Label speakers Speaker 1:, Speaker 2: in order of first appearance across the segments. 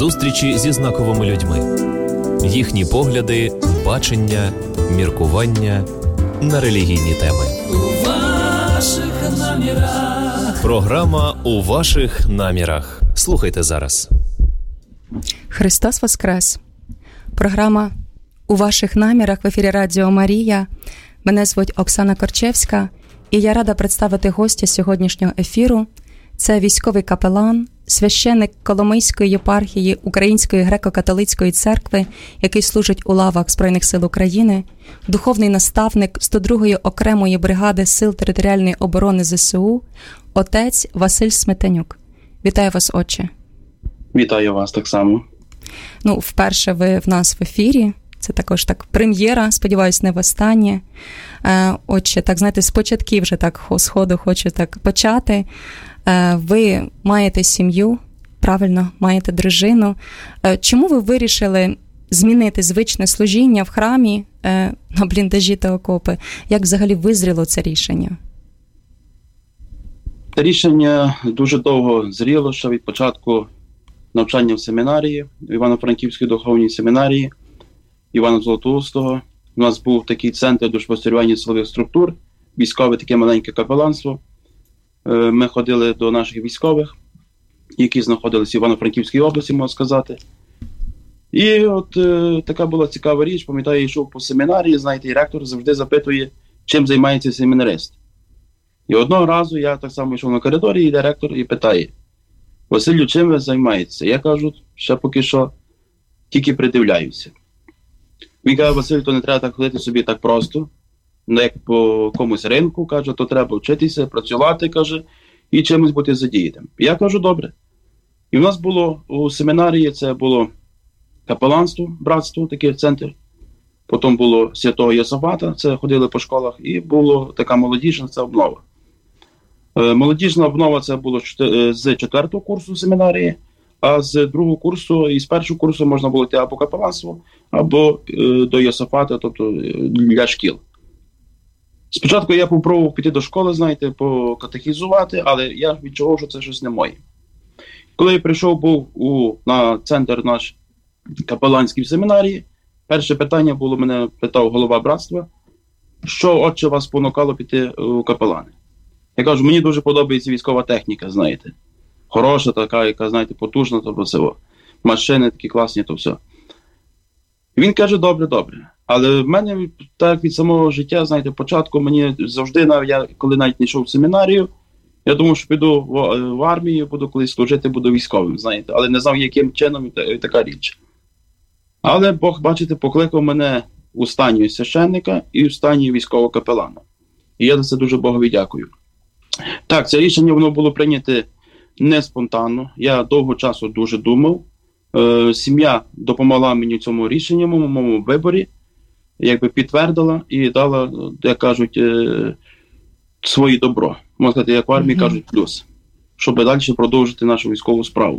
Speaker 1: Зустрічі зі знаковими людьми. Їхні погляди, бачення, міркування на релігійні теми.
Speaker 2: У ваших намірах.
Speaker 1: Програма «У ваших намірах». Слухайте зараз.
Speaker 3: Христос Воскрес! Програма «У ваших намірах» в ефірі Радіо Марія. Мене звуть Оксана Корчевська, і я рада представити гостя сьогоднішнього ефіру. Це військовий капелан, священик Коломийської єпархії Української греко-католицької церкви, який служить у лавах Збройних сил України, духовний наставник 102-ї окремої бригади Сил територіальної оборони ЗСУ, отець Василь Сметанюк. Вітаю вас, отче.
Speaker 4: Вітаю вас так само.
Speaker 3: Вперше ви в нас в ефірі. Це також так прем'єра, сподіваюсь, не востаннє. Отче, так, знаєте, з початків вже так сходу хочу так почати. Ви маєте сім'ю, правильно, маєте дружину. Чому ви вирішили змінити звичне служіння в храмі на бліндажі та окопи? Як взагалі визріло це рішення?
Speaker 4: Це рішення дуже довго зріло, ще від початку навчання в семінарії, в Івано-Франківській духовній семінарії Івана Золотоустого. У нас був такий центр душпастерювання силових структур, військове таке маленьке капеланство. Ми ходили до наших військових, які знаходилися в Івано-Франківській області, можна сказати. І от така була цікава річ. Пам'ятаю, я йшов по семінарії, знаєте, і ректор завжди запитує, чим займається семінарист. І одного разу я так само йшов на коридорі, і йде ректор і питає: Василю, чим ви займаєтеся? Я кажу, ще поки що тільки придивляюся. Він каже: Василь, то не треба так ходити собі так просто, як по комусь ринку, каже, то треба вчитися, працювати, каже, і чимось бути задіяним. Я кажу, добре. І в нас було у семінарії, це було капеланство, братство, такий центр. Потім було Святого Йосафата, це ходили по школах, і була така молодіжна, це обнова. Молодіжна обнова це було з 4-го курсу семінарії, а з 2-го курсу і з 1-го курсу можна було йти або капеланство, або до Йосафата, тобто для шкіл. Спочатку я попробував піти до школи, знаєте, покатехізувати, але я відчував, що це щось не моє. Коли я прийшов був на центр наш капеланський в семінарії, перше питання було, мене питав голова братства, що, отче, вас спонукало піти у капелани? Я кажу, мені дуже подобається військова техніка, знаєте. Хороша така, яка, знаєте, потужна, то все. Машини такі класні, то все. Він каже, добре. Але в мене, так від самого життя, знаєте, початку мені завжди, я коли навіть не йшов в семінарію, я думав, що піду в армію, буду колись служити, буду військовим, знаєте. Але не знав, яким чином і така річ. Але Бог, бачите, покликав мене у стані священника і у стані військового капелана. І я за це дуже Богові дякую. Так, це рішення воно було прийняте не спонтанно. Я довго часу дуже думав. Сім'я допомогла мені в цьому рішенні, в моєму виборі, якби підтвердила і дала, як кажуть, своє добро. Можна сказати, як в армії кажуть, плюс. Щоб далі продовжити нашу військову справу.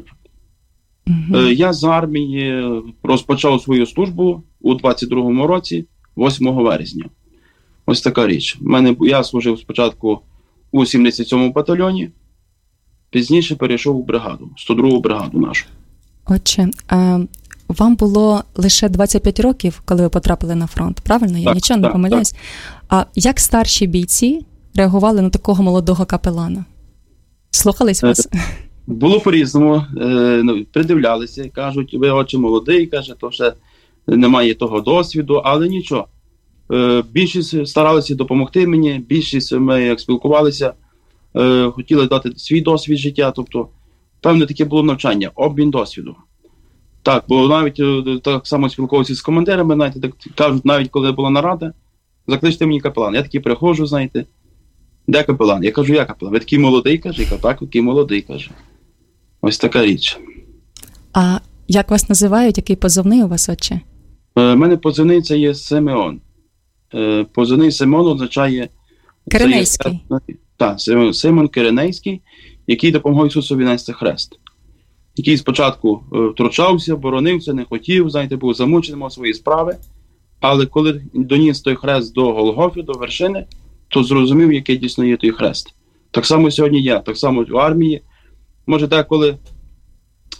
Speaker 4: Я з армії розпочав свою службу у 22-му році, 8 вересня. Ось така річ. Я служив спочатку у 77-му батальйоні, пізніше перейшов у бригаду, 102-гу бригаду нашу.
Speaker 3: Отче, вам було лише 25 років, коли ви потрапили на фронт, правильно? Я нічого не помиляюсь. Так. А як старші бійці реагували на такого молодого капелана? Слухались вас?
Speaker 4: Було по-різному. Придивлялися, кажуть, ви, отче, молодий, каже, то ще немає того досвіду, але нічого. Більшість старалися допомогти мені, більшість ми як спілкувалися, хотіли дати свій досвід життя, тобто певне таке було навчання, обмін досвіду. Так, бо навіть так само спілкувався з командирами, знаєте, так кажуть, навіть коли була нарада, закличте мені капелан. Я такий приходжу, знаєте, де капелан? Я кажу, я капелан. Ви такий молодий, каже? Я кажу, так, такий молодий, каже. Ось така річ.
Speaker 3: А як вас називають? Який позивний у вас, отче?
Speaker 4: У мене позивний це є Симеон. Позивний Симеон означає...
Speaker 3: Киринейський.
Speaker 4: Так, Симон Киринейський, який допомагав Ісусові нести хрест. Який спочатку втручався, боронився, не хотів, знаєте, був замучений, мав свої справи. Але коли доніс той хрест до Голгофи, до вершини, то зрозумів, який дійсно є той хрест. Так само сьогодні я, так само в армії. Може, деколи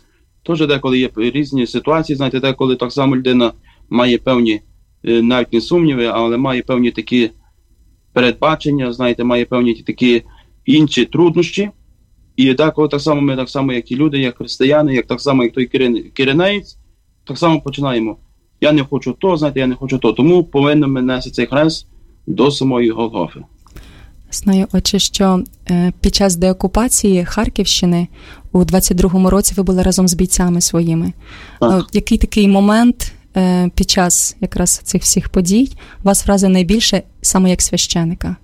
Speaker 4: Теж деколи є різні ситуації, знаєте, деколи так само людина має певні, навіть не сумніви, але має певні такі передбачення, знаєте, має певні такі інші труднощі. І деколи так само ми, так само, як і люди, як християни, як так само, як той киренеєць, так само починаємо. Я не хочу то, знаєте, я не хочу то. Тому повинен ми нести цей хрест до самої Голгофи.
Speaker 3: Знаю, отче, що під час деокупації Харківщини у 22-му році ви були разом з бійцями своїми. Який такий момент під час якраз цих всіх подій вас вразив найбільше саме як священика?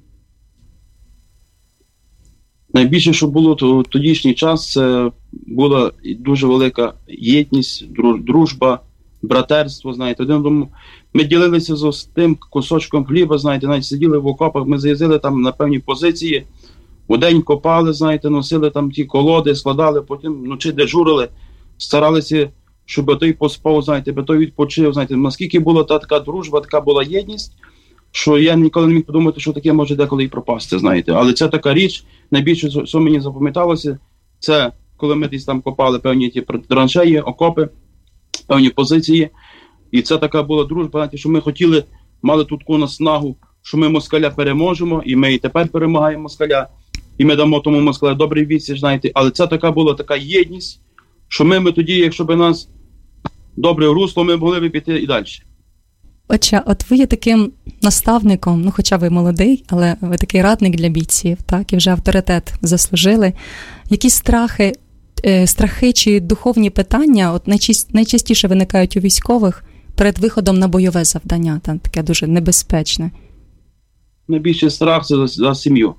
Speaker 4: Найбільше, що було в тодішній час, це була дуже велика єдність, дружба, братерство, знаєте. Ми ділилися з тим кусочком хліба, знаєте, навіть сиділи в окопах, ми заїздили там на певні позиції, удень копали, знаєте, носили там ті колоди, складали, потім вночі дежурили, старалися, щоб той поспав, знаєте, щоб той відпочив, знаєте. Наскільки була така дружба, така була єдність, що я ніколи не міг подумати, що таке може деколи і пропасти, знаєте. Але це така річ, найбільше, що мені запам'яталося, це коли ми десь там копали певні ті траншеї, окопи, певні позиції. І це така була дружба, знаєте, що ми хотіли, мали тут таку наснагу, що ми москаля переможемо, і ми і тепер перемагаємо москаля, і ми дамо тому москаля добрий відсіч, знаєте. Але це така була така єдність, що ми тоді, якщо б нас добре русло, ми могли б піти і далі.
Speaker 3: Отче, от ви є таким наставником, ну хоча ви молодий, але ви такий радник для бійців, так, і вже авторитет заслужили. Які страхи чи духовні питання от найчастіше виникають у військових перед виходом на бойове завдання, там таке дуже небезпечне?
Speaker 4: Найбільший страх – це за сім'ю.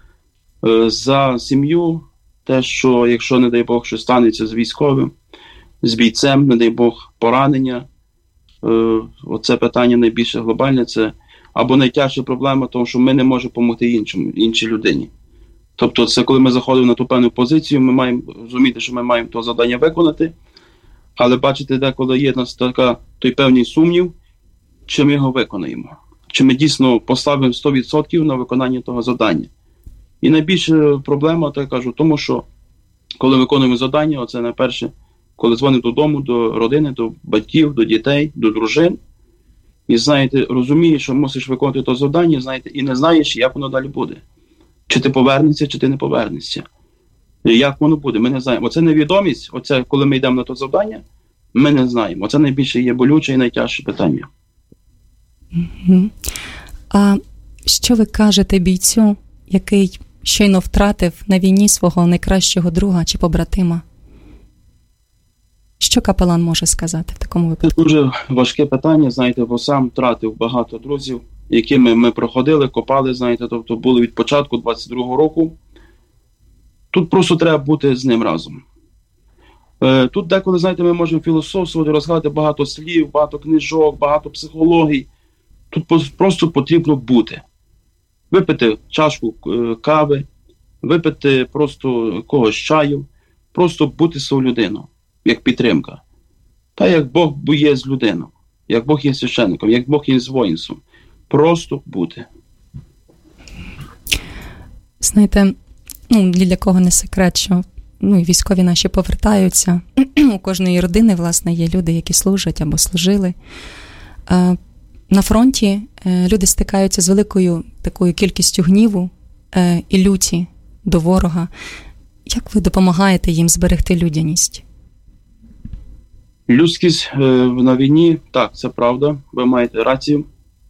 Speaker 4: За сім'ю, те, що якщо, не дай Бог, що станеться з військовим, з бійцем, не дай Бог, поранення, оце питання найбільше глобальне, це або найтяжча проблема, тому що ми не можемо допомогти іншій людині. Тобто це коли ми заходимо на ту певну позицію, ми маємо розуміти, що ми маємо то завдання виконати, але бачите, деколи є в нас той певний сумнів, чи ми його виконаємо, чи ми дійсно поставимо 100% на виконання того завдання. І найбільша проблема, то я кажу, тому що коли виконуємо завдання, оце найперше, коли дзвонимо додому, до родини, до батьків, до дітей, до дружин, і, знаєте, розумієш, що мусиш виконувати то завдання, знаєте, і не знаєш, як воно далі буде. Чи ти повернешся, чи ти не повернешся. Як воно буде, ми не знаємо. Оце невідомість, оце коли ми йдемо на то завдання, ми не знаємо. Оце найбільше є болюче і найтяжче питання.
Speaker 3: Угу. А що ви кажете бійцю, який щойно втратив на війні свого найкращого друга чи побратима? Що капелан може сказати в такому випадку?
Speaker 4: Це дуже важке питання, знаєте, бо сам втратив багато друзів, якими ми проходили, копали, знаєте, тобто були від початку 22-го року. Тут просто треба бути з ним разом. Тут деколи, знаєте, ми можемо філософствувати, розказати багато слів, багато книжок, багато психологій. Тут просто потрібно бути. Випити чашку кави, випити просто когось чаю, просто бути з людиною, як підтримка. Та як Бог є з людиною, як Бог є священником, як Бог є з воїнством. Просто бути.
Speaker 3: Знаєте, для кого не секрет, що військові наші повертаються. У кожної родини, власне, є люди, які служать або служили. На фронті люди стикаються з великою такою кількістю гніву і люті до ворога. Як ви допомагаєте їм зберегти людяність?
Speaker 4: Людськість на війні, так, це правда, ви маєте рацію.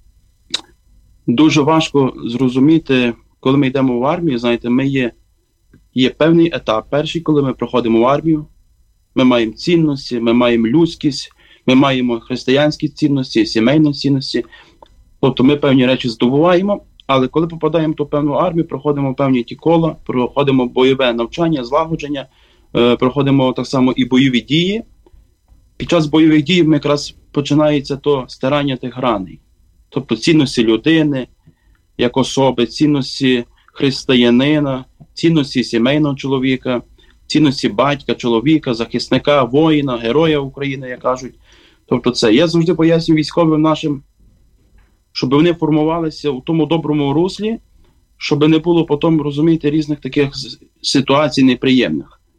Speaker 4: Дуже важко зрозуміти, коли ми йдемо в армію, знаєте, є певний етап. Перший, коли ми проходимо в армію, ми маємо цінності, ми маємо людськість, ми маємо християнські цінності, сімейні цінності. Тобто ми певні речі здобуваємо, але коли попадаємо в ту певну армію, проходимо певні ті кола, проходимо бойове навчання, злагодження, проходимо так само і бойові дії. Під час бойових дій якраз починається то стирання тих граней. Тобто цінності людини, як особи, цінності християнина, цінності сімейного чоловіка, цінності батька, чоловіка, захисника, воїна, героя України, як кажуть. Тобто це. Я завжди пояснюю військовим нашим, щоб вони формувалися у тому доброму руслі, щоб не було потім, розумієте, різних таких ситуацій неприємних.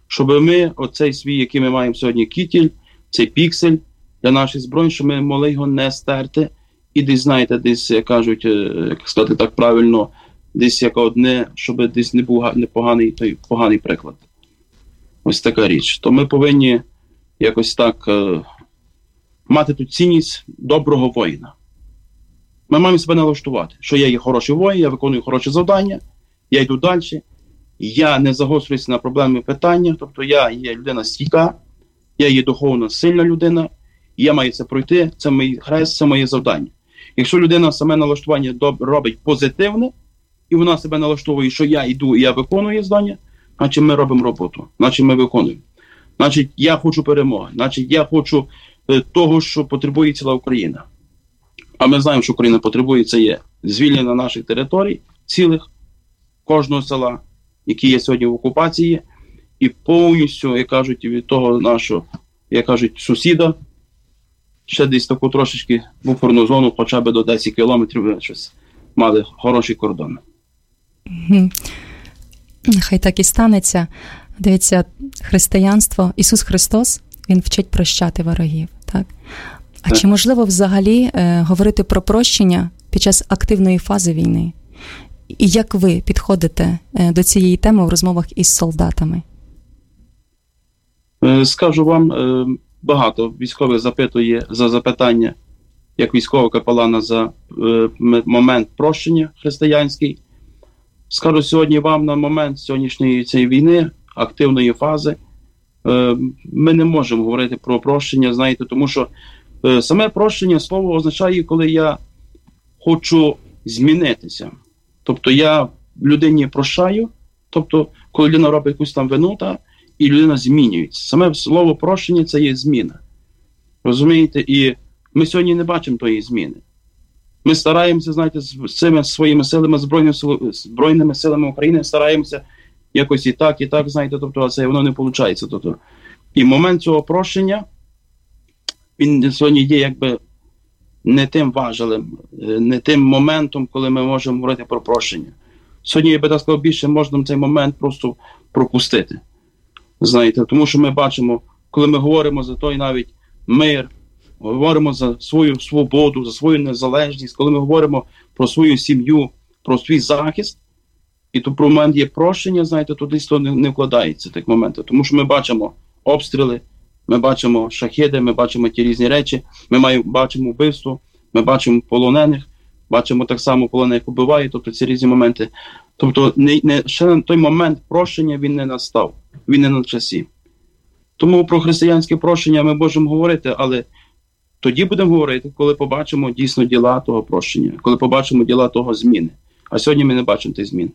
Speaker 4: щоб ми, оцей свій, який ми маємо сьогодні кітіль, цей піксель для наших збройних, щоб ми могли його не стерти. І десь, знаєте, десь, як кажуть, як сказати так правильно, десь як одне, щоб десь не був поганий приклад. Ось така річ. То ми повинні якось так мати ту цінність доброго воїна. Ми маємо себе налаштувати, що я є хороший воїн, я виконую хороше завдання, я йду далі, я не загострююся на проблеми питання, тобто я є людина стійка, я є духовно сильна людина, і я маю це пройти, це мій хрест, це моє завдання. Якщо людина саме налаштування робить позитивне, і вона себе налаштовує, що я йду і я виконую завдання, значить ми робимо роботу, значить ми виконуємо. Значить я хочу перемоги, значить я хочу того, що потребує ціла Україна. А ми знаємо, що Україна потребує, це є звільнення наших територій, цілих, кожного села, які є сьогодні в окупації, і повністю, як кажуть, від того нашого, як кажуть, сусіда, ще десь таку трошечки буферну зону, хоча б до 10 кілометрів, щось мали хороший кордон.
Speaker 3: Нехай так і станеться. Дивіться, християнство, Ісус Христос, Він вчить прощати ворогів, так? А чи можливо взагалі говорити про прощення під час активної фази війни? І як ви підходите до цієї теми в розмовах із солдатами?
Speaker 4: Скажу вам, багато військових запитує за запитання, як військового капелана, за момент прощення християнський. Скажу сьогодні вам, на момент сьогоднішньої цієї війни, активної фази, ми не можемо говорити про прощення, знаєте, тому що саме прощення слово означає, коли я хочу змінитися. Тобто я людині прощаю, тобто коли людина робить якусь там вину, і людина змінюється. Саме слово прощення – це є зміна. Розумієте? І ми сьогодні не бачимо тої зміни. Ми стараємося, знаєте, з цими своїми силами, збройними силами України, стараємося якось і так, знаєте, тобто, а це воно не виходить. Тобто. І момент цього прощення, він сьогодні є якби не тим важелем, не тим моментом, коли ми можемо говорити про прощення. Сьогодні, я би так сказав, більше можна цей момент просто пропустити. Знаєте, тому що ми бачимо, коли ми говоримо за той навіть мир, говоримо за свою свободу, за свою незалежність, коли ми говоримо про свою сім'ю, про свій захист, і то про момент є прощення, знаєте, то десь то не вкладається тих моментів. Тому що ми бачимо обстріли, ми бачимо шахеди, ми бачимо ті різні речі, ми бачимо вбивство, ми бачимо полонених, бачимо так само полонених убивають, тобто ці різні моменти. Тобто ще той момент прощення він не настав, він не на часі. Тому про християнське прощення ми можемо говорити, але тоді будемо говорити, коли побачимо дійсно діла того прощення, коли побачимо діла того зміни. А сьогодні ми не бачимо тих змін.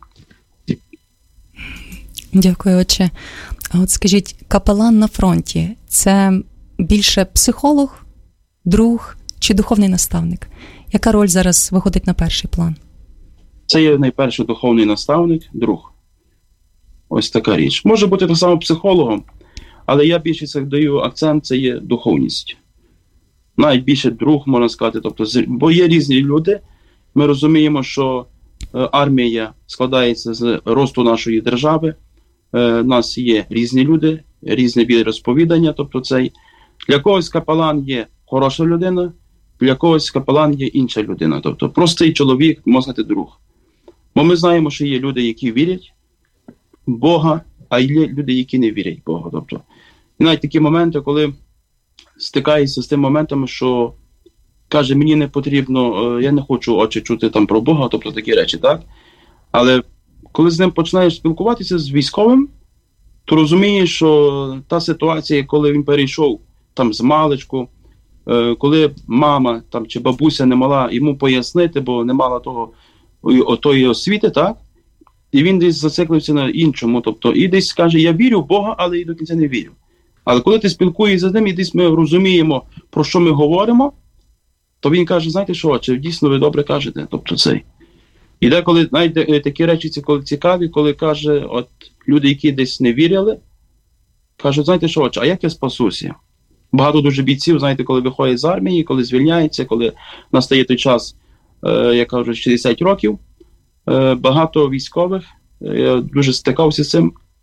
Speaker 3: Дякую, отче. А от скажіть, капелан на фронті – це більше психолог, друг чи духовний наставник? Яка роль зараз виходить на перший план?
Speaker 4: Це є найперше духовний наставник, друг. Ось така річ. Може бути так само психологом, але я більше даю акцент, це є духовність. Навіть більше друг, можна сказати. Тобто, бо є різні люди. Ми розуміємо, що армія складається з росту нашої держави. У нас є різні люди, різні віросповідання. Тобто для когось капелан є хороша людина, для когось капелан є інша людина. Тобто простий чоловік, можна сказати, друг. Бо ми знаємо, що є люди, які вірять в Бога, а є люди, які не вірять в Бога. Тобто, і навіть такі моменти, коли стикаєшся з тим моментами, що каже, мені не потрібно, я не хочу очі чути там про Бога, тобто такі речі, так? Але коли з ним починаєш спілкуватися з військовим, то розумієш, що та ситуація, коли він перейшов там з маличку, коли мама там, чи бабуся не мала йому пояснити, бо не мала тої освіти, так? І він десь зациклився на іншому, тобто і десь каже, я вірю в Бога, але і до кінця не вірю. Але коли ти спілкуєшся з ним, і десь ми розуміємо, про що ми говоримо, то він каже, знаєте що, чи дійсно ви добре кажете, тобто цей. І деколи навіть такі речі цікаві, коли каже, от люди, які десь не вірили, кажуть, знаєте що, а як я спасуся? Багато дуже бійців, знаєте, коли виходять з армії, коли звільняються, коли настає той час, я кажу, 60 років, багато військових, я дуже стикався з цим,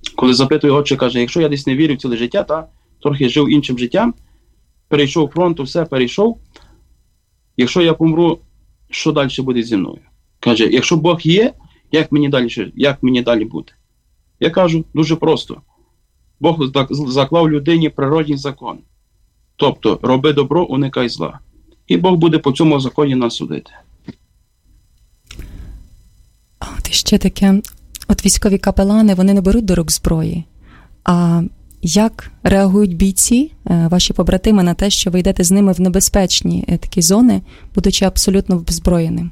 Speaker 4: коли запитує отче, каже, якщо я десь не вірив ціле життя, трохи жив іншим життям, перейшов фронту, все перейшов, якщо я помру, що далі буде зі мною? Каже, якщо Бог є, як мені далі бути? Я кажу, дуже просто. Бог заклав людині природній закон. Тобто, роби добро, уникай зла. І Бог буде по цьому законі нас судити.
Speaker 3: От іще таке, от військові капелани, вони не беруть до рук зброї. А як реагують бійці, ваші побратими, на те, що ви йдете з ними в небезпечні такі зони, будучи абсолютно беззброєним?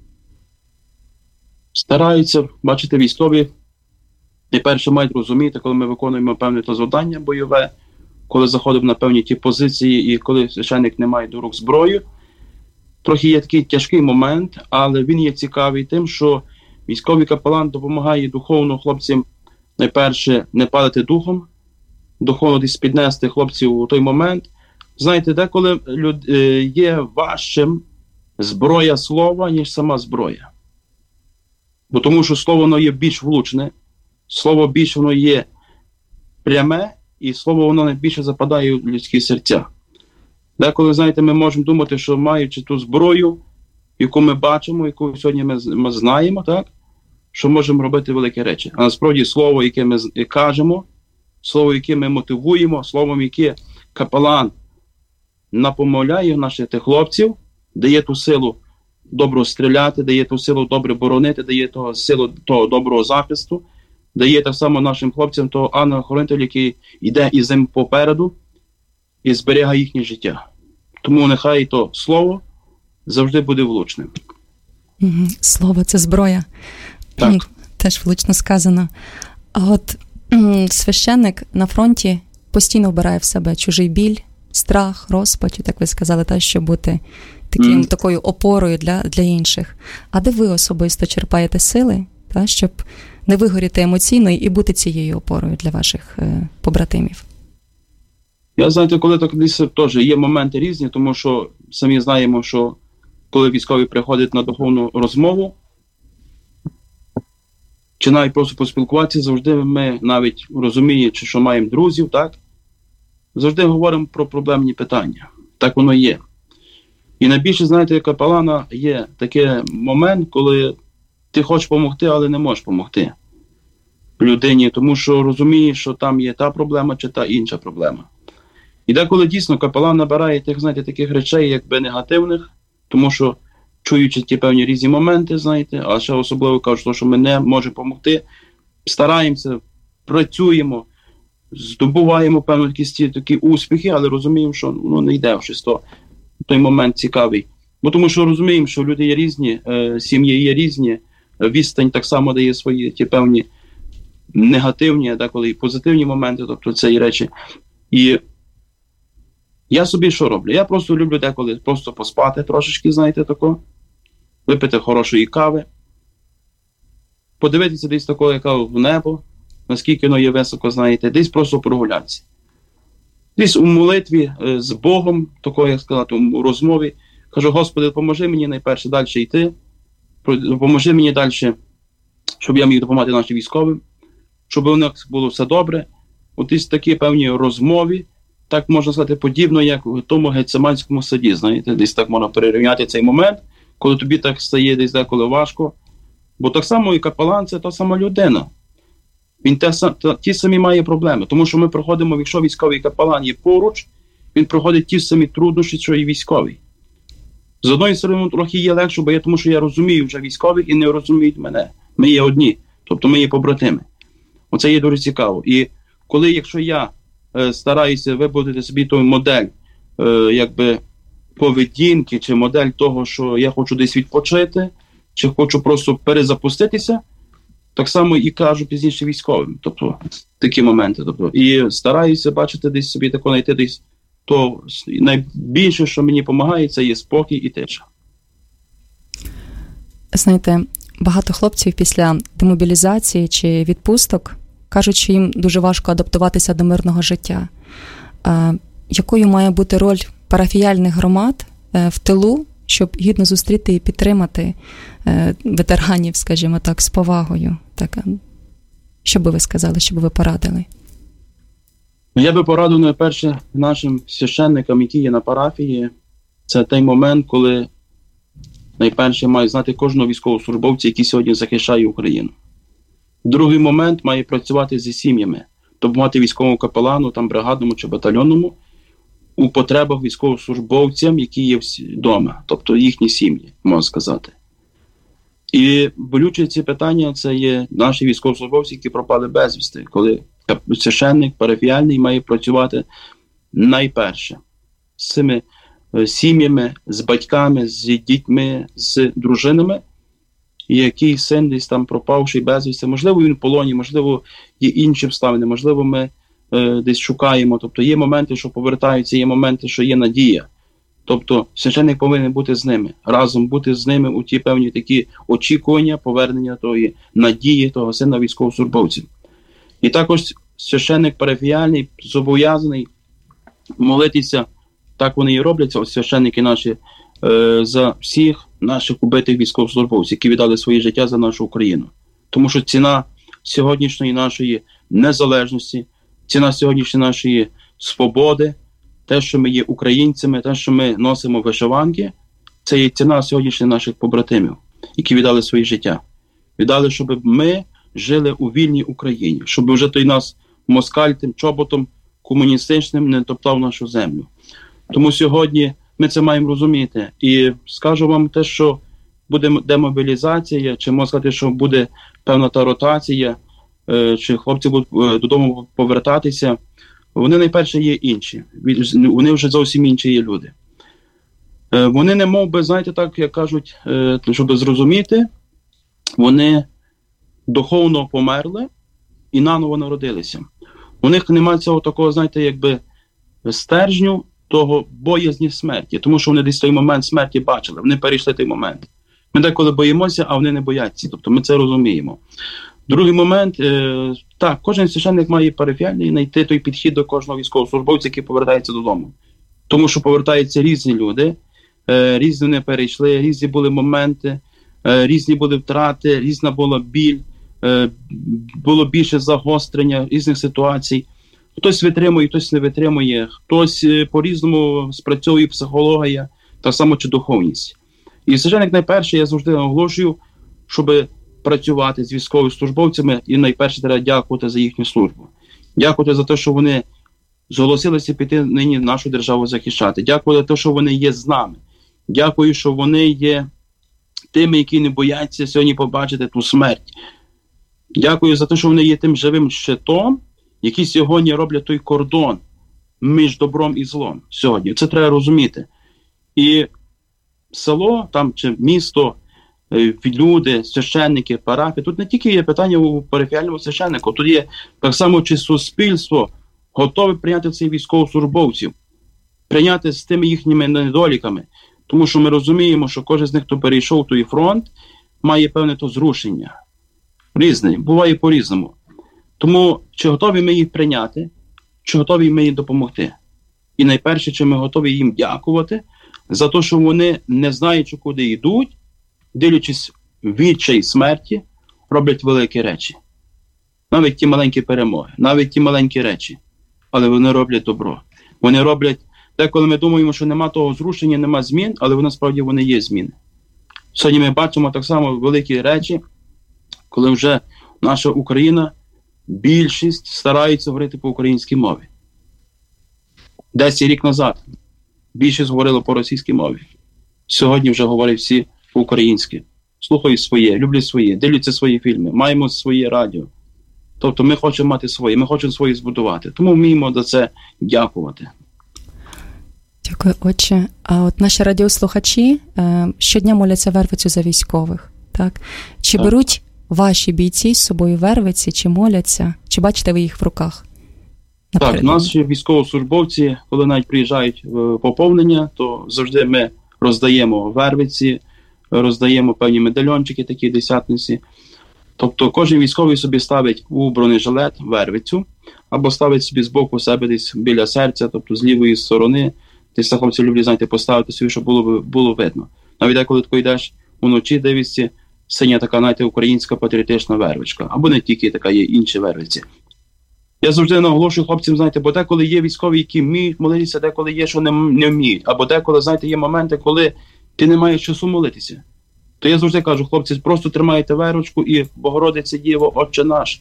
Speaker 4: Стараються, бачите, військові, найперше мають розуміти, коли ми виконуємо певне то завдання бойове, коли заходимо на певні ті позиції і коли священник не має до рук зброю. Трохи є такий тяжкий момент, але він є цікавий тим, що військовий капелан допомагає духовно хлопцям, найперше, не падати духом, духовно десь піднести хлопців у той момент. Знаєте, деколи є важчим зброя слова, ніж сама зброя. Бо тому що слово воно є більш влучне, слово більш воно є пряме, і слово воно найбільше западає в людські серця. Деколи, знаєте, ми можемо думати, що маючи ту зброю, яку ми бачимо, яку сьогодні ми знаємо, так, що можемо робити великі речі. А насправді слово, яке ми кажемо, слово, яке ми мотивуємо, словом, яке капелан напомовляє наших хлопців, дає ту силу добро стріляти, дає ту силу добре боронити, дає ту силу того доброго захисту, дає так само нашим хлопцям того ангела-хоронителя, який йде із ним попереду і зберігає їхнє життя. Тому нехай то слово завжди буде влучним.
Speaker 3: Слово – це зброя.
Speaker 4: Так.
Speaker 3: Теж влучно сказано. А от священник на фронті постійно вбирає в себе чужий біль, страх, розпач, так ви сказали, щоб бути такою опорою для інших. А де ви особисто черпаєте сили, щоб не вигоріти емоційно і бути цією опорою для ваших побратимів?
Speaker 4: Я, знаєте, коли так теж є моменти різні, тому що самі знаємо, що коли військові приходять на духовну розмову, чи навіть просто поспілкуватися, завжди ми, навіть розуміючи, що маємо друзів, так, завжди говоримо про проблемні питання. Так воно є. І найбільше, знаєте, капелана є такий момент, коли ти хочеш допомогти, але не можеш допомогти людині, тому що розумієш, що там є та проблема чи та інша проблема. І деколи дійсно капелан набирає тих, знаєте, таких речей, якби негативних, тому що чуючи ті певні різні моменти, знаєте, а ще особливо кажуть, що ми не можемо допомогти, стараємося, працюємо, здобуваємо певні якісь такі успіхи, але розуміємо, що не йде в щось той момент цікавий. Бо тому що розуміємо, що люди є різні, сім'ї є різні, відстань так само дає свої ті певні негативні, а деколи і позитивні моменти, тобто це і речі. І я собі що роблю? Я просто люблю деколи просто поспати трошечки, знаєте, тако, випити хорошої кави, подивитися десь такого, яка в небо, наскільки воно є високо, знаєте, десь просто прогулятися. Десь у молитві з Богом, такої, як сказати, у розмові, кажу, Господи, допоможи мені найперше далі йти, допоможи мені далі, щоб я міг допомагати нашим військовим, щоб у них було все добре. От десь такі певні розмові, так можна сказати, подібно, як в тому Гециманському саді, знаєте, десь так можна перерівняти цей момент, коли тобі так стає десь деколи важко. Бо так само і капелан – це та сама людина. Він ті самі має проблеми, тому що ми проходимо, якщо військовий капелан є поруч, він проходить ті самі труднощі, що і військовий. З одної сторони, трохи є легше, бо тому що я розумію вже військових і не розуміють мене. Ми є одні, тобто ми є побратими. Оце є дуже цікаво. І коли, якщо я стараюся вибудувати собі той модель якби поведінки, чи модель того, що я хочу десь відпочити, чи хочу просто перезапуститися, так само і кажу пізніше військовим. Тобто такі моменти. Тобто, і стараюся бачити десь собі тако знайти десь то найбільше, що мені допомагає, це є спокій і тиша.
Speaker 3: Знаєте, багато хлопців після демобілізації чи відпусток кажуть, що їм дуже важко адаптуватися до мирного життя. Якою має бути роль парафіяльних громад в тилу, щоб гідно зустріти і підтримати ветеранів, скажімо так, з повагою? Так. Що би ви сказали, що би ви порадили?
Speaker 4: Я би порадив найперше нашим священникам, які є на парафії. Це той момент, коли найперше має знати кожного військовослужбовця, який сьогодні захищає Україну. Другий момент має працювати зі сім'ями, допомагати військовому капелану, там бригадному чи батальйонному, у потребах військовослужбовцям, які є вдома, тобто їхні сім'ї, можна сказати. І болючі ці питання – це є наші військовослужбовці, які пропали безвісти, коли священник парафіяльний має працювати найперше з цими сім'ями, з батьками, з дітьми, з дружинами, і який син десь там пропавший безвісти, можливо, він в полоні, можливо, є інші обставини, можливо, ми десь шукаємо. Тобто є моменти, що повертаються, є моменти, що є надія. Тобто священник повинен бути з ними, разом бути з ними у ті певні такі очікування, повернення тої надії, того сина військовослужбовців. І також священник парафіяльний зобов'язаний молитися, так вони і роблять, ось священники наші, за всіх наших убитих військовослужбовців, які віддали своє життя за нашу Україну. Тому що ціна сьогоднішньої нашої незалежності, ціна сьогоднішньої нашої свободи, те, що ми є українцями, те, що ми носимо вишиванки, це є ціна сьогоднішніх наших побратимів, які віддали своє життя. Віддали, щоб ми жили у вільній Україні, щоб вже той нас москаль тим чоботом комуністичним не топтав нашу землю. Тому сьогодні ми це маємо розуміти. І скажу вам те, що буде демобілізація, чи можна сказати, що буде певна та ротація, чи хлопці будуть додому повертатися, вони найперше є інші. Вони вже зовсім інші є люди. Вони не мов би, знаєте, так, як кажуть, щоб зрозуміти, вони духовно померли і наново народилися. У них немає цього такого, знаєте, якби стержню, того боязні смерті, тому що вони десь той момент смерті бачили, вони перейшли той момент. Ми деколи боїмося, а вони не бояться, тобто ми це розуміємо. Другий момент, так, кожен священник має парафіяльний знайти той підхід до кожного військовослужбовця, який повертається додому. Тому що повертаються різні люди, різні вони перейшли, різні були моменти, різні були втрати, різна була біль, було більше загострення різних ситуацій. Хтось витримує, хтось не витримує, хтось по-різному спрацьовує психологія, так само чи духовність. І священник найперше, я завжди наголошую, щоб працювати з військовослужбовцями, і найперше треба дякувати за їхню службу. Дякувати за те, що вони зголосилися піти нині нашу державу захищати. Дякую за те, що вони є з нами. Дякую, що вони є тими, які не бояться сьогодні побачити ту смерть. Дякую за те, що вони є тим живим щитом, які сьогодні роблять той кордон між добром і злом сьогодні. Це треба розуміти. І село, там, чи місто, люди, священники, парафії, тут не тільки є питання у парафіяльному священнику, тут є так само, чи суспільство готове прийняти цих військовослужбовців, прийняти з тими їхніми недоліками. Тому що ми розуміємо, що кожен з них, хто перейшов той фронт, має певне то зрушення. Різне, буває по-різному. Тому чи готові ми їх прийняти, чи готові ми їм допомогти. І найперше, чи ми готові їм дякувати за те, що вони, не знаючи, куди йдуть, дивлячись відчай смерті, роблять великі речі. Навіть ті маленькі перемоги, навіть ті маленькі речі. Але вони роблять добро. Вони роблять, деколи ми думаємо, що нема того зрушення, нема змін, але насправді вони є зміни. Сьогодні ми бачимо так само великі речі, коли вже наша Україна, більшість стараються говорити по українській мові. 10 рік назад більшість говорили по російській мові. Сьогодні вже говорять всі по-українськи. Слухають своє, люблять своє, дивляться свої фільми, маємо своє радіо. Тобто ми хочемо мати своє, ми хочемо своє збудувати. Тому вміємо за це дякувати.
Speaker 3: Дякую, отче. А от наші радіослухачі щодня моляться Вервицю за військових. Так? Чи беруть ваші бійці з собою Вервиці, чи моляться? Чи бачите ви їх в руках?
Speaker 4: Так, наші військовослужбовці, коли навіть приїжджають в поповнення, то завжди ми роздаємо Вервиці, роздаємо певні медальончики, такі десятниці. Тобто кожен військовий собі ставить у бронежилет Вервицю, або ставить собі збоку себе десь біля серця, тобто з лівої сторони. Десь хлопці люблять, знаєте, поставити собі, щоб було видно. Навіть коли ти йдеш уночі, дивишся, синя така, знаєте, українська патріотична вервичка. Або не тільки така, є інші вервиці. Я завжди наголошую хлопцям, знаєте, бо деколи є військові, які вміють молитися, деколи є, що не вміють. Або деколи, знаєте, є моменти, коли ти не маєш часу молитися. То я завжди кажу, хлопці, просто тримайте вервичку і Богородице Діво, Отче наш,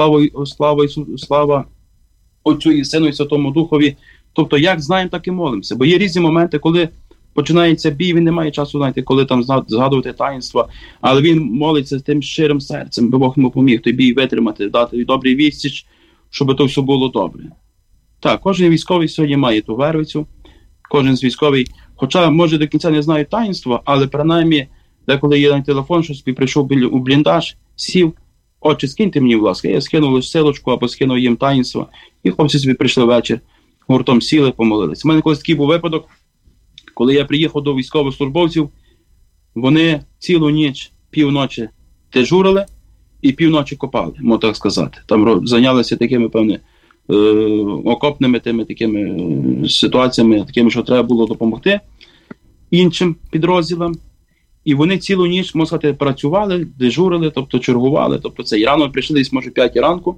Speaker 4: слава Отцю і Сину і Святому Духові. Тобто, як знаємо, так і молимося. Бо є різні моменти, коли починається бій, він не має часу, знаєте, коли там згадувати таїнства, але він молиться тим щирим серцем, бо Бог йому поміг той бій витримати, дати добрий відсіч, щоб то все було добре. Так, кожен військовий сьогодні має ту вервицю, кожен з військовий, хоча, може, до кінця не знає таїнства, але принаймні, деколи є на телефон, що собі прийшов у бліндаж, сів, отче, скиньте мені, будь ласка, я скинув лише силочку або скинув їм таїнство, і хлопці собі прийшли ввечері, гуртом сіли, помолились. У мене колись такий був випадок, коли я приїхав до військовослужбовців, вони цілу ніч, півночі дежурили і півночі копали, можна так сказати. Там зайнялися такими, певне, окопними тими такими ситуаціями, такими, що треба було допомогти іншим підрозділам. І вони цілу ніч, можна сказати, працювали, дежурили, тобто чергували. Тобто це і рано прийшли десь, може, 5 ранку.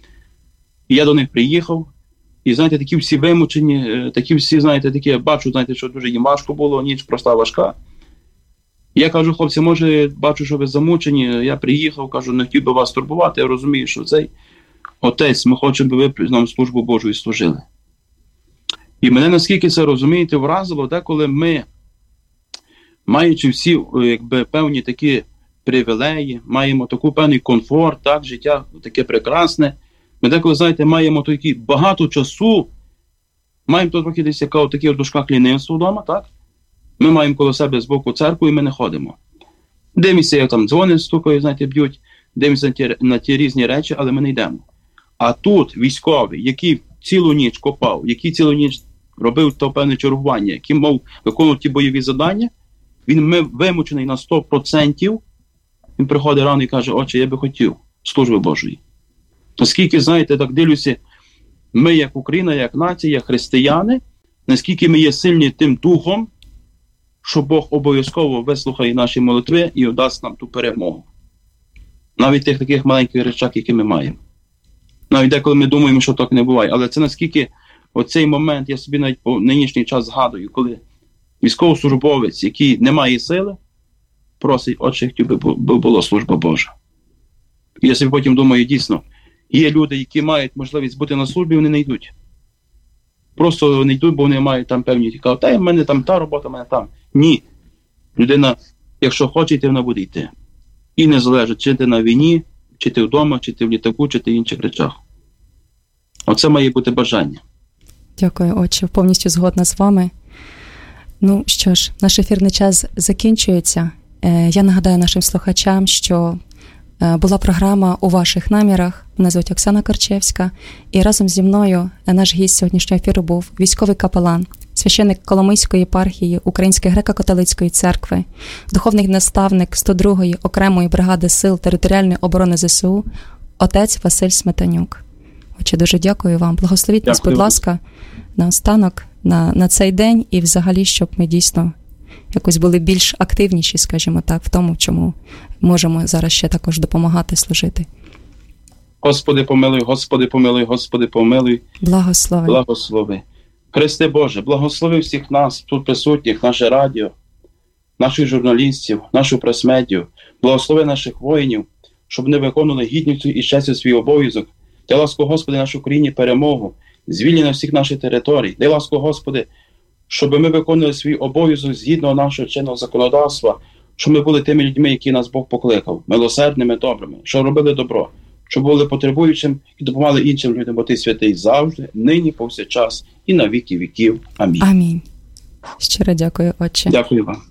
Speaker 4: І я до них приїхав. І, знаєте, такі всі вимучені, такі всі, знаєте, такі, я бачу, знаєте, що дуже їм важко було, ніч проста важка. І я кажу, хлопці, може, бачу, що ви замучені, я приїхав, кажу, не хотів би вас турбувати, я розумію, що цей отець, ми хочемо, би ви нам службу Божу служили. І мене, наскільки це, розумієте, вразило, деколи ми, маючи всі, якби, певні такі привілеї, маємо таку певний комфорт, так, життя таке прекрасне, ми деколи, знаєте, маємо такий багато часу, маємо тут трохи десь такі в дужках лінивство вдома, так? Ми маємо коло себе з боку церкву і ми не ходимо. Дивимося, як там дзвони стукають, знаєте, б'ють, дивимося на ті різні речі, але ми не йдемо. А тут військовий, який цілу ніч копав, який цілу ніч робив то певне чергування, який мав виконувати ті бойові завдання, він вимучений на 100%, він приходить рано і каже, отче, я би хотів служби Божої. Наскільки, знаєте, так дивлюся, ми як Україна, як нація, як християни, наскільки ми є сильні тим духом, що Бог обов'язково вислухає наші молитви і дасть нам ту перемогу. Навіть тих таких маленьких речах, які ми маємо. Навіть деколи ми думаємо, що так не буває. Але це наскільки оцей момент, я собі навіть по нинішній час згадую, коли військовослужбовець, який не має сили, просить, отче, хотів би була служба Божа. І я собі потім думаю, дійсно, є люди, які мають можливість бути на службі, вони не йдуть. Просто не йдуть, бо вони мають там певні, кажуть, в мене там та робота, в мене там. Ні. Людина, якщо хоче йти, вона буде йти. І не залежить, чи ти на війні, чи ти вдома, чи ти в літаку, чи ти в інших речах. Оце має бути бажання.
Speaker 3: Дякую, отче, повністю згодна з вами. Ну що ж, наш ефірний час закінчується. Я нагадаю нашим слухачам, що була програма «У ваших намірах». Мене звуть Оксана Корчевська. І разом зі мною наш гість сьогоднішнього ефіру був військовий капелан, священник Коломийської єпархії Української греко-католицької церкви, духовний наставник 102-ї окремої бригади сил територіальної оборони ЗСУ, отець Василь Сметанюк. Отче, дуже дякую вам. Благословіть нас, будь ласка, наостанок на цей день і взагалі, щоб ми дійсно якось були більш активніші, скажімо так, в тому, чому можемо зараз ще також допомагати служити.
Speaker 4: Господи, помилуй, Господи, помилуй, Господи, помилуй.
Speaker 3: Благослови.
Speaker 4: Благослови. Христе Боже, благослови всіх нас, тут присутніх, наше радіо, наших журналістів, нашу прес-медію. Благослови наших воїнів, щоб вони виконували гідністю і честю свій обов'язок. Дай ласку, Господи, нашій Україні перемогу, звільнення всіх наших територій. Дай ласку, Господи, щоб ми виконували свій обов'язок згідно нашого чинного законодавства, щоб ми були тими людьми, які нас Бог покликав, милосердними, добрими, щоб робили добро, щоб були потребуючим і допомагали іншим людям, бо Ти святий завжди, нині, повсякчас і на віки віків. Амінь.
Speaker 3: Амінь. Щиро дякую, отче.
Speaker 4: Дякую вам.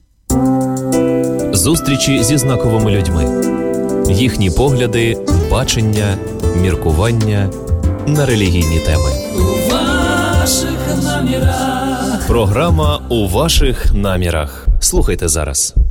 Speaker 1: Зустрічі зі знаковими людьми. Їхні погляди, бачення, міркування на релігійні теми.
Speaker 2: У ваших намірах.
Speaker 1: Програма «У ваших намірах». Слухайте зараз.